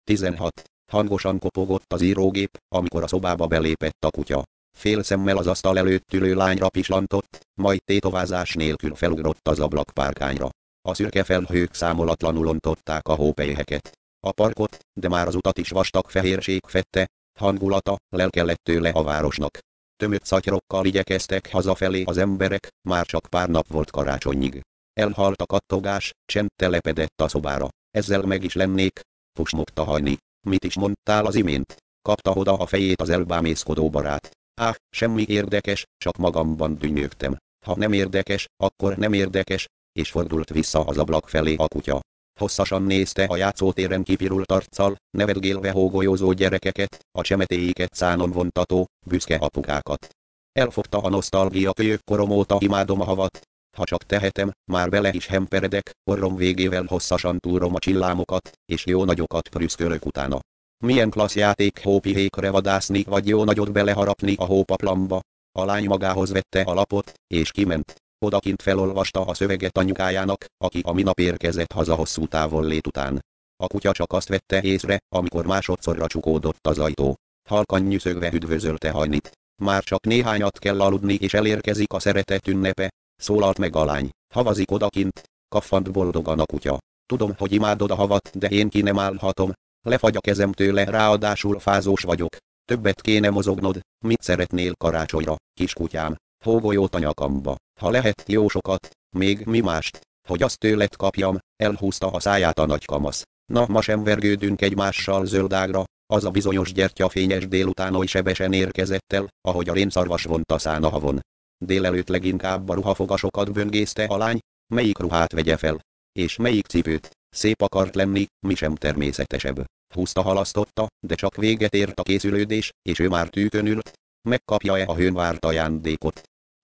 16. Hangosan kopogott az írógép, amikor a szobába belépett a kutya. Fél szemmel az asztal előtt ülő lányra pislantott, majd tétovázás nélkül felugrott az ablakpárkányra. A szürke felhők számolatlanul ontották a hópelyheket. A parkot, de már az utat is vastag fehérség fedte, hangulata, lelke lett tőle a városnak. Tömött szatyrokkal igyekeztek hazafelé az emberek, már csak pár nap volt karácsonyig. Elhalt a kattogás, csend telepedett a szobára. Ezzel meg is lennék, pusmogta Hajni. Mit is mondtál az imént? Kapta oda a fejét az elbámészkodó barát. Semmi érdekes, csak magamban dünnyögtem. Ha nem érdekes, akkor nem érdekes, és fordult vissza az ablak felé a kutya. Hosszasan nézte a játszótéren kipirult arccal, nevetgélve hógolyózó gyerekeket, a csemetéiket szánon vontató, büszke apukákat. Elfogta a nosztalgia kölyök korom óta imádom a havat. Ha csak tehetem, már bele is hemperedek, orrom végével hosszasan túrom a csillámokat, és jó nagyokat prüszkölök utána. Milyen klassz játék hópihékre vadászni vagy jó nagyot beleharapni a hópaplamba. A lány magához vette a lapot, és kiment. Odakint felolvasta a szöveget anyukájának, aki a minap érkezett haza hosszú távollét után. A kutya csak azt vette észre, amikor másodszorra csukódott az ajtó. Halkan nyüszögve üdvözölte Hajnit. Már csak néhányat kell aludni és elérkezik a szeretet ünnepe, szólalt meg a lány. Havazik odakint, kaffant boldogan a kutya. Tudom, hogy imádod a havat, de én ki nem állhatom. Lefagy a kezem tőle, ráadásul fázós vagyok. Többet kéne mozognod, mit szeretnél karácsonyra, kiskutyám? Hógolyót a nyakamba. Ha lehet, jó sokat, még mi mást, hogy azt tőled kapjam, elhúzta a száját a nagy kamasz. Na, ma sem vergődünk egymással zöldágra, az a bizonyos gyertyafényes délután oly sebesen érkezett el, ahogy a rénszarvas vonta szán a havon. Délelőtt leginkább a ruhafogasokat böngészte a lány, melyik ruhát vegye fel, és melyik cipőt. Szép akart lenni, mi sem természetesebb. Húzta halasztotta, de csak véget ért a készülődés, és ő már tűkön ült. Megkapja-e a hőn várt ajándékot?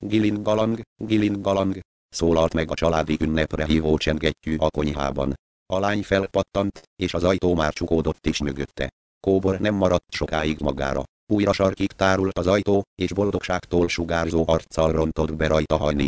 Giling-galang, szólalt meg a családi ünnepre hívó csengettyű a konyhában. A lány felpattant, és az ajtó már csukódott is mögötte. Kóbor nem maradt sokáig magára. Újra sarkig tárult az ajtó, és boldogságtól sugárzó arccal rontott be rajta Hajni.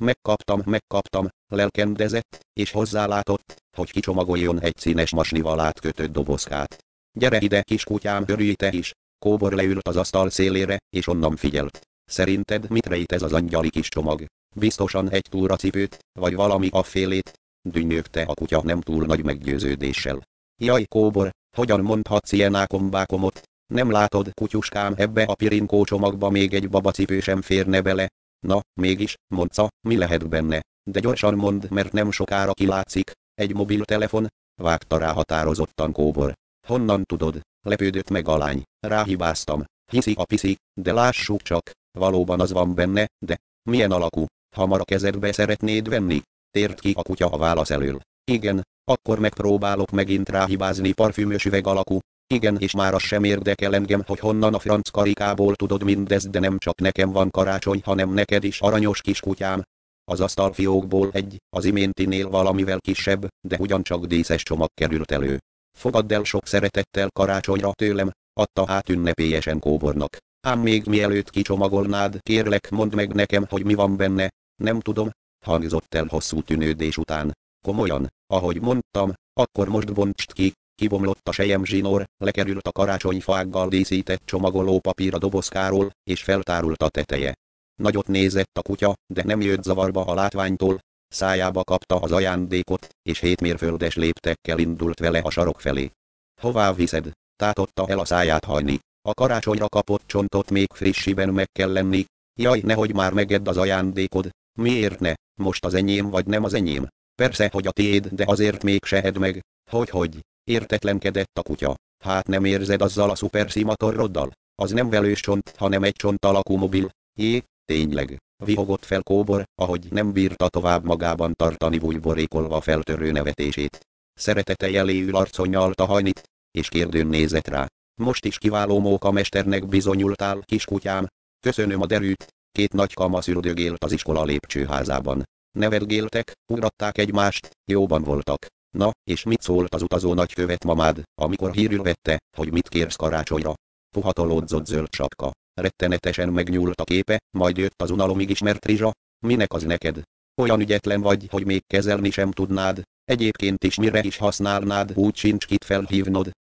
Megkaptam, lelkendezett, és hozzálátott, hogy kicsomagoljon egy színes masnival átkötött dobozkát. Gyere ide, kiskutyám, örülj te is. Kóbor leült az asztal szélére, és onnan figyelt. Szerinted mit rejt ez az angyali kis csomag? Biztosan egy túracipőt, vagy valami affélét? Dünnyögte a kutya nem túl nagy meggyőződéssel. Jaj, Kóbor, hogyan mondhatsz ilyen ákombákomot? Nem látod, kutyuskám, ebbe a pirinkó csomagba még egy babacipő sem férne bele? Na, mégis, mondca, mi lehet benne? De gyorsan mondd, mert nem sokára kilátszik. Egy mobiltelefon? Vágta rá határozottan Kóbor. Honnan tudod? Lepődött meg a lány. Ráhibáztam. Hiszi a piszi, de lássuk csak, valóban az van benne, de milyen alakú? Hamar a kezedbe szeretnéd venni? Tért ki a kutya a válasz elől. Igen, akkor megpróbálok megint ráhibázni parfümös üveg alakú. Igen, és már az sem érdekel engem, hogy honnan a franc karikából tudod mindezt, de nem csak nekem van karácsony, hanem neked is, aranyos kiskutyám. Az asztalfiókból egy, az iméntinél valamivel kisebb, de ugyancsak díszes csomag került elő. Fogadd el sok szeretettel karácsonyra tőlem, adta át ünnepélyesen Kóbornak. Ám még mielőtt kicsomagolnád, kérlek, mondd meg nekem, hogy mi van benne. Nem tudom, hangzott el hosszú tűnődés után. Komolyan, ahogy mondtam, akkor most bontsd ki. Kibomlott a selyemzsinór, lekerült a karácsonyfággal díszített csomagoló papír a dobozkáról, és feltárult a teteje. Nagyot nézett a kutya, de nem jött zavarba a látványtól. Szájába kapta az ajándékot, és 7 mérföldes léptekkel indult vele a sarok felé. Hová viszed? Tátotta el a száját Hajni. A karácsonyra kapott csontot még frissiben meg kell lenni. Jaj, nehogy már megedd az ajándékod. Miért ne? Most az enyém vagy nem az enyém? Persze, hogy a tiéd, de azért mégse edd meg. Hogy? Értetlenkedett a kutya. Hát nem érzed azzal a szuperszimatooroddal? Az nem velős csont, hanem egy csont alakú mobil. Jé, tényleg. Vihogott fel Kóbor, ahogy nem bírta tovább magában tartani bújborékolva feltörő nevetését. Szeretete jeléül arcon nyalta Hajnit, és kérdőn nézett rá. Most is kiváló mókamesternek bizonyultál, kiskutyám. Köszönöm a derűt. 2 nagy kamasz üldögélt az iskola lépcsőházában. Nevetgéltek, ugratták egymást, jóban voltak. Na, és mit szólt az utazó nagykövet mamád, amikor hírül vette, hogy mit kérsz karácsonyra? Puhatolódzott zöld sapka. Rettenetesen megnyúlt a képe, majd jött az unalomig ismert rizsa. Minek az neked? Olyan ügyetlen vagy, hogy még kezelni sem tudnád. Egyébként is mire is használnád, úgy sincs kit felhívnod.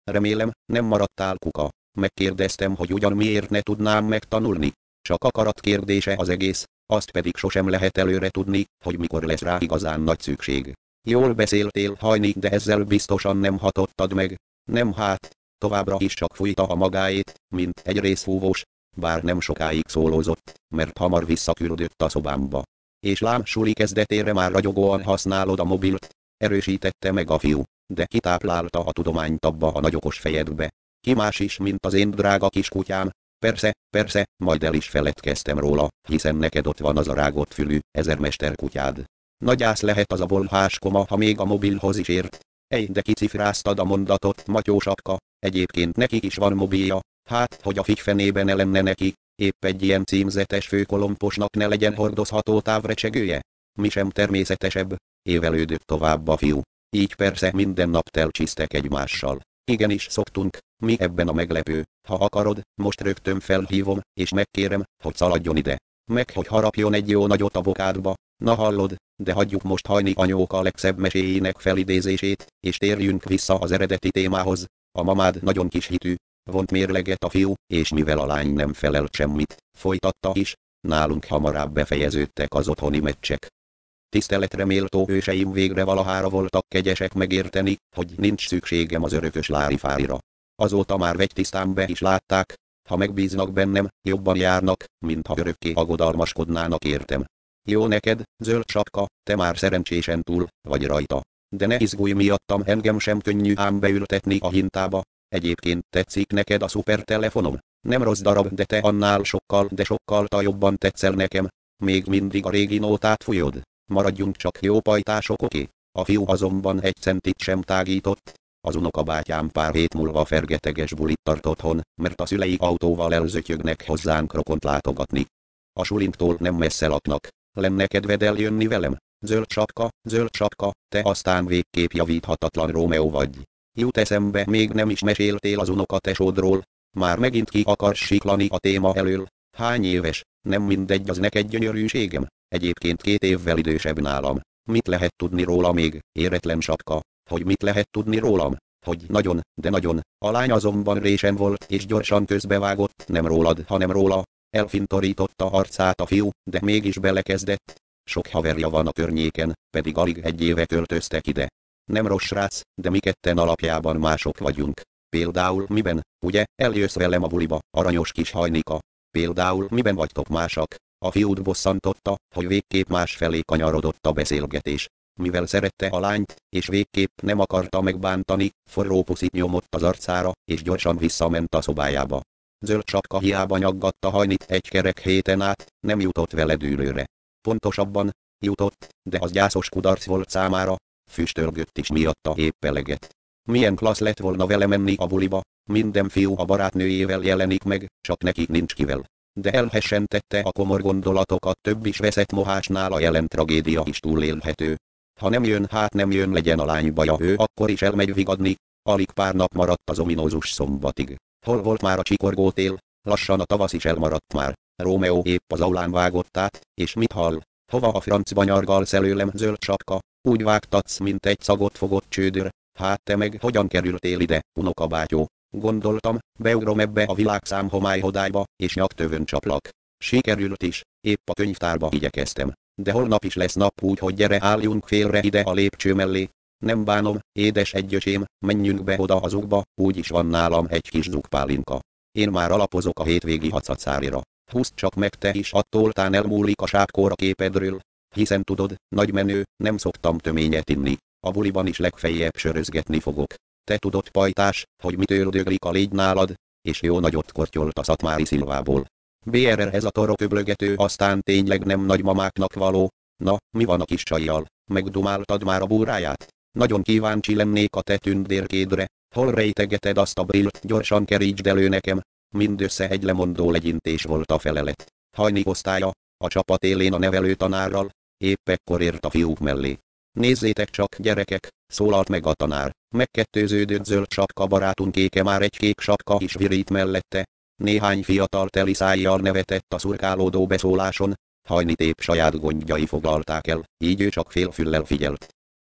Remélem, nem maradtál kuka. Megkérdeztem, hogy ugyan miért ne tudnám megtanulni. Csak akarat kérdése az egész, azt pedig sosem lehet előre tudni, hogy mikor lesz rá igazán nagy szükség. Jól beszéltél, Hajni, de ezzel biztosan nem hatottad meg. Nem hát, továbbra is csak fújta a magáét, mint egy részfúvós, bár nem sokáig szólózott, mert hamar visszaküldött a szobámba. És lám, suli kezdetére már ragyogóan használod a mobilt, erősítette meg a fiú, de kitáplálta a tudományt abba a nagyokos fejedbe. Ki más is, mint az én drága kiskutyám? Persze, majd el is feledkeztem róla, hiszen neked ott van az a rágott fülű, ezermester kutyád. Nagyász lehet az a bolhás koma, ha még a mobilhoz is ért. De kicifráztad a mondatot, matyósapka, egyébként neki is van mobilja, hát, hogy a figfenébe ne lenne neki, épp egy ilyen címzetes főkolomposnak ne legyen hordozható távrecsegője. Mi sem természetesebb, évelődött tovább a fiú. Így persze minden nap telcsisztek egymással. Igenis szoktunk, mi ebben a meglepő, ha akarod, most rögtön felhívom, és megkérem, hogy szaladjon ide. Meg hogy harapjon egy jó nagyot a bokádba. Na hallod, de hagyjuk most Hajni anyóka legszebb meséjének felidézését, és térjünk vissza az eredeti témához. A mamád nagyon kis hitű, vont mérleget a fiú, és mivel a lány nem felelt semmit, folytatta is, nálunk hamarabb befejeződtek az otthoni meccsek. Tiszteletre méltó őseim végre valahára voltak kegyesek megérteni, hogy nincs szükségem az örökös lárifárira. Azóta már vegytisztán be is látták, ha megbíznak bennem, jobban járnak, mint ha örökké aggodalmaskodnának értem. Jó neked, zöld sapka, te már szerencsésen túl vagy rajta. De ne izgulj miattam, engem sem könnyű ám beültetni a hintába. Egyébként tetszik neked a szupertelefonom? Nem rossz darab, de te annál sokkal jobban tetszel nekem. Még mindig a régi nótát fújod. Maradjunk csak jó pajtások, oké? A fiú azonban egy centit sem tágított. Az unokabátyám pár hét múlva fergeteges bulit tart otthon, mert a szülei autóval elzötyögnek hozzánk rokont látogatni. A sulinktól nem messze laknak. Lenne kedved eljönni velem? Zöld sapka, te aztán végképp javíthatatlan Rómeó vagy. Jut eszembe, még nem is meséltél az unokatesódról. Már megint ki akarsz siklani a téma elől. Hány éves? Nem mindegy, az neked gyönyörűségem. Egyébként 2 évvel idősebb nálam. Mit lehet tudni róla még, éretlen sapka? Hogy mit lehet tudni rólam? Hogy nagyon, de nagyon. A lány azonban résen volt és gyorsan közbevágott, nem rólad, hanem róla. Elfintorította arcát a fiú, de mégis belekezdett. Sok haverja van a környéken, pedig alig 1 éve költöztek ide. Nem rossz srác, de mi ketten alapjában mások vagyunk. Például miben, ugye, eljössz velem a buliba, aranyos kis Hajnika. Például miben vagytok másak? A fiút bosszantotta, hogy végképp másfelé kanyarodott a beszélgetés. Mivel szerette a lányt, és végképp nem akarta megbántani, forró puszit nyomott az arcára, és gyorsan visszament a szobájába. Zöld sapka hiába nyaggatta Hajnit egy kerek héten át, nem jutott vele dűlőre. Pontosabban, jutott, de az gyászos kudarc volt számára, füstölgött is miatta épp eleget. Milyen klassz lett volna vele menni a buliba, minden fiú a barátnőjével jelenik meg, csak neki nincs kivel. De elhessentette a komor gondolatokat, több is veszett mohásnál a jelen tragédia is túlélhető. Ha nem jön, hát nem jön, legyen a lány baja, ő akkor is elmegy vigadni. Alig pár nap maradt az ominózus szombatig. Hol volt már a csikorgó tél? Lassan a tavasz is elmaradt már. Rómeó épp az aulán vágott át, és mit hall? Hova a francba nyargalsz előlem, zöld sapka? Úgy vágtatsz, mint egy szagot fogott csődör. Hát te meg hogyan kerültél ide, unokabátyó? Gondoltam, beugrom ebbe a világszám homályhodályba, és nyaktövön csaplak. Sikerült is, épp a könyvtárba igyekeztem. De holnap is lesz nap, úgy, hogy gyere, álljunk félre ide a lépcső mellé. Nem bánom, édes egyöcsém, menjünk be oda a zugba, úgyis van nálam egy kis zugpálinka. Én már alapozok a hétvégi hacacárira. Húzd csak meg te is, attól tán elmúlik a sápkor a képedről. Hiszen tudod, nagy menő, nem szoktam töményet inni. A buliban is legfeljebb sörözgetni fogok. Te tudod, pajtás, hogy mitől döglik a légy nálad, és jó nagyot kortyolt a Szatmári Szilvából. BRR ez a toroköblögető aztán tényleg nem nagymamáknak való. Na, mi van a kis csajjal? Megdumáltad már a búráját? Nagyon kíváncsi lennék a te tündérkédre. Hol rejtegeted azt a brillt, gyorsan kerítsd elő nekem. Mindössze egy lemondó legyintés volt a felelet. Hajni osztálya, a csapat élén a nevelőtanárral, épp ekkor ért a fiúk mellé. Nézzétek csak, gyerekek, szólalt meg a tanár. Megkettőződött zöld sapka barátunk Kéke, már egy kék sapka is virít mellette. Néhány fiatal teli szájjal nevetett a szurkálódó beszóláson. Hajnit épp saját gondjai foglalták el, így ő csak félfüllel figyelt.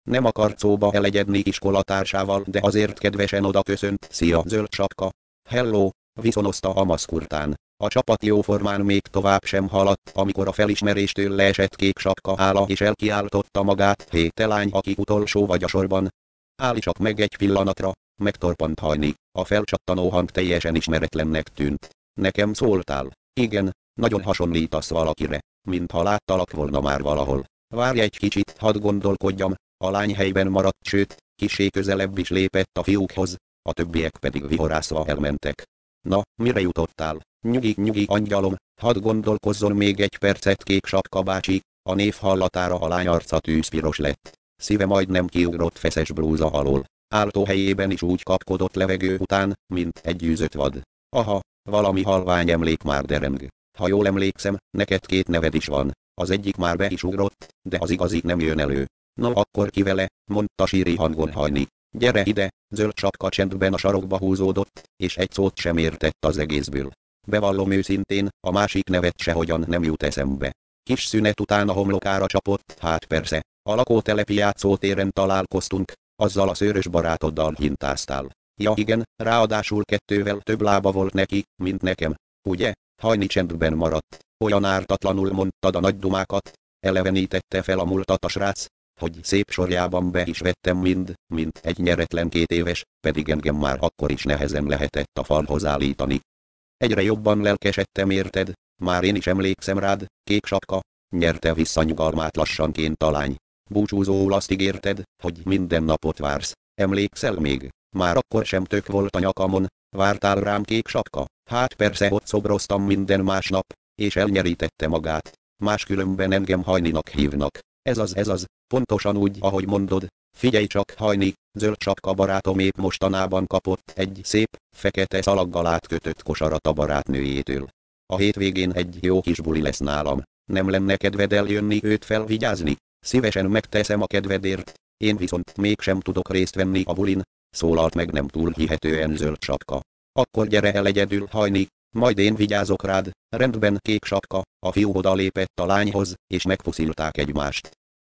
Nem akart szóba elegyedni iskolatársával, de azért kedvesen oda köszönt. Szia, zöld sapka. Hello, viszonozta a maszkurtán. A csapat jóformán még tovább sem haladt, amikor a felismeréstől leesett kék sapka álla és elkiáltotta magát. Hé, te lány, aki utolsó vagy a sorban. Állj csak meg egy pillanatra, megtorpant Hajni. A felcsattanó hang teljesen ismeretlennek tűnt. Nekem szóltál? Igen, nagyon hasonlítasz valakire, mintha láttalak volna már valahol. Várj egy kicsit, hadd gondolkodjam. A lány helyben maradt, sőt, kissé közelebb is lépett a fiúkhoz, a többiek pedig vihorászva elmentek. Na, mire jutottál? Nyugi, angyalom, hadd gondolkozzon még egy percet, kék sapka bácsi. A név hallatára a lány arca tűzpiros lett. Szíve majdnem kiugrott feszes blúza alól. Álltó helyében is úgy kapkodott levegő után, mint egy űzött vad. Aha, valami halvány emlék már dereng. Ha jól emlékszem, neked két neved is van. Az egyik már be is ugrott, de az igazi nem jön elő. Na akkor ki vele, mondta síri hangon Hajni. Gyere ide, zöld sapka csendben a sarokba húzódott, és egy szót sem értett az egészből. Bevallom őszintén, a másik nevet sehogyan nem jut eszembe. Kis szünet után a homlokára csapott, hát persze, a lakótelepi játszótéren találkoztunk, azzal a szőrös barátoddal hintáztál. Ja igen, ráadásul kettővel több lába volt neki, mint nekem, ugye? Hajni csendben maradt, olyan ártatlanul mondtad a nagy dumákat, elevenítette fel a múltat a srác, hogy szép sorjában be is vettem mint egy nyeretlen 2 éves, pedig engem már akkor is nehezen lehetett a falhoz állítani. Egyre jobban lelkesedtem érted, már én is emlékszem rád, kék sapka, nyerte vissza nyugalmát lassanként a lány. Búcsúzóul azt ígérted, hogy minden napot vársz, emlékszel még? Már akkor sem tök volt a nyakamon, vártál rám, kék sapka? Hát persze, ott szobroztam minden másnap, és elnyerítette magát. Máskülönben engem Hajninak hívnak. Ez az, pontosan úgy, ahogy mondod. Figyelj csak, Hajni, zöld sapka barátom épp mostanában kapott egy szép, fekete szalaggal átkötött kosarat a barátnőjétől. A hétvégén egy jó kis buli lesz nálam. Nem lenne kedved eljönni őt felvigyázni? Szívesen megteszem a kedvedért, én viszont mégsem tudok részt venni a bulin, szólalt meg nem túl hihetően zöld sapka. Akkor gyere el egyedül, Hajni, majd én vigyázok rád. Rendben, kék sapka, a fiú oda lépett a lányhoz, és megpuszilták egymást.